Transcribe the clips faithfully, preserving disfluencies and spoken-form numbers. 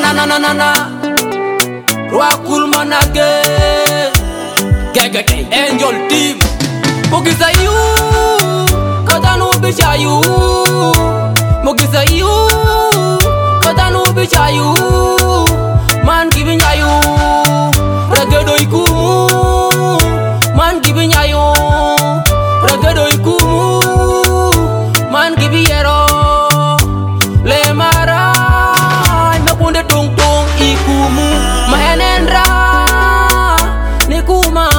na na na na na Roakul manage Gege Angel team Mugisa you Katanu bichayu Mugisa you Katanu bichayu Man giving you Ragedo ikumu Man giving you Ragedo ikumu Man giving yero Le mara Nakunde tung tung ikumu Mahenendra Nikuma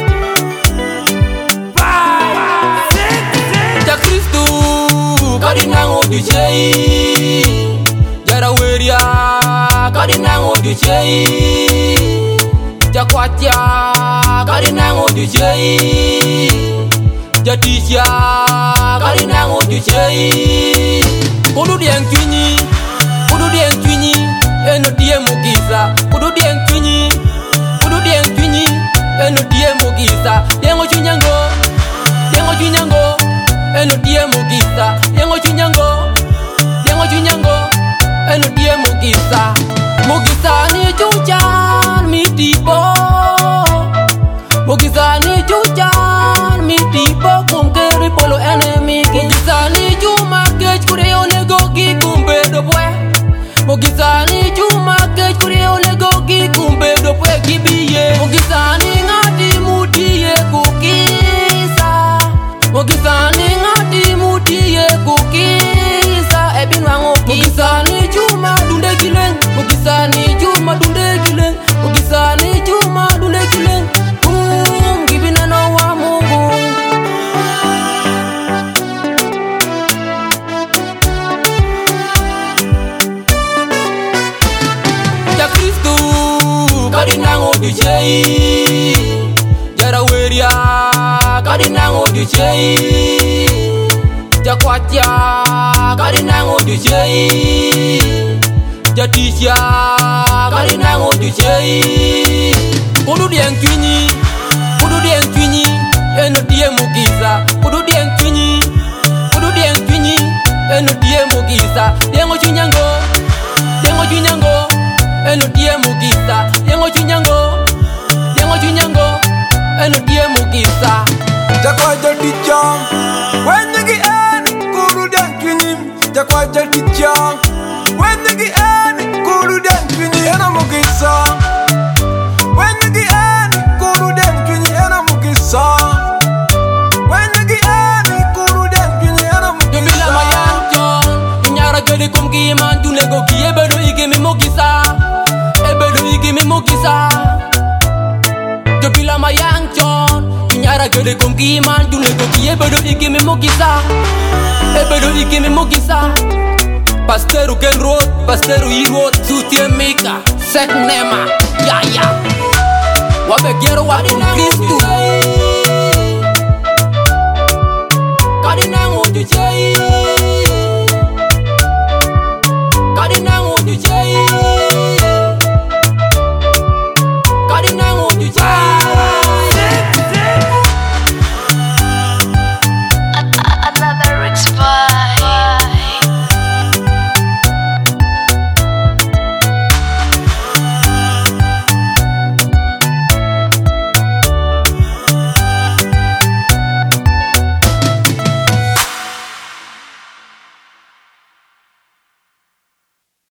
Ja Kristu Kadinango dijei Jara weria Kadinango dijei Ja kwatia Kadinango dijei Ja tisya Kadinango dijei Kudu dieng twinyi Kudu dieng twinyi Eno die mugisa Kudu dieng twinyi Kudu dieng twinyi Eno die mugisa Diengo chunyango Diengo chunyango Eno die mugisa Diengo chunyango Diengo chunyango Eno die mugisa Mugisa ni chuchan mi tipo Mugisa ni chuchan mi tipo Kumkeri polo enemy Mugisa ni chuma kech kureo negogi kumbe dopwe Mugisa ni chuma kech kureo negogi kumbe dopwe kibiye Mugisa ni ngati mutiye kukisa Mugisa ni ngati mutiye kukisa Ebinwango Mugisa ni chuma dunde kileng Mugisa ni chuma dunde kileng Mugisa ni chuma dunde kileng Boom gibina no wa mungu Ja Kristu Kadinango dijei Jara weria Kadinango dijei Ja kwatia Kadinango dijei Ja tisya Kadinango dijei Kudu dieng twinyi Kudu dieng twinyi Eno die mugisa Kudu dieng twinyi Kudu dieng twinyi Eno die mugisa Diengo chunyango Diengo chunyango Eno die mugisa Diengo chunyango Diengo chunyango Eno die mugisa Jakwa jadi jang Wendegi en Kudu dieng twinyi Jakwa jadi jang Wendegi en Kudu dieng twinyi Eno mugisa Wendegi en Kudu dieng twinyi Eno mugisa Wendegi en Kudu dieng twinyi Eno mugisa Jumila mayang chon Nyara gede kum kiman Tunego ki ebedo ike mi mugisa Ebedo ike mi mugisa Jumila mayang chon Nyara gede kum kiman Tunego ki ebedo ike mi mugisa Ebedo ike mi mugisa Pasteru Ken Road Pasteru I Road Sutie Mika Sek Nema Ya ya Wabe gero wakun Kristu Kadinango dijei Kadinango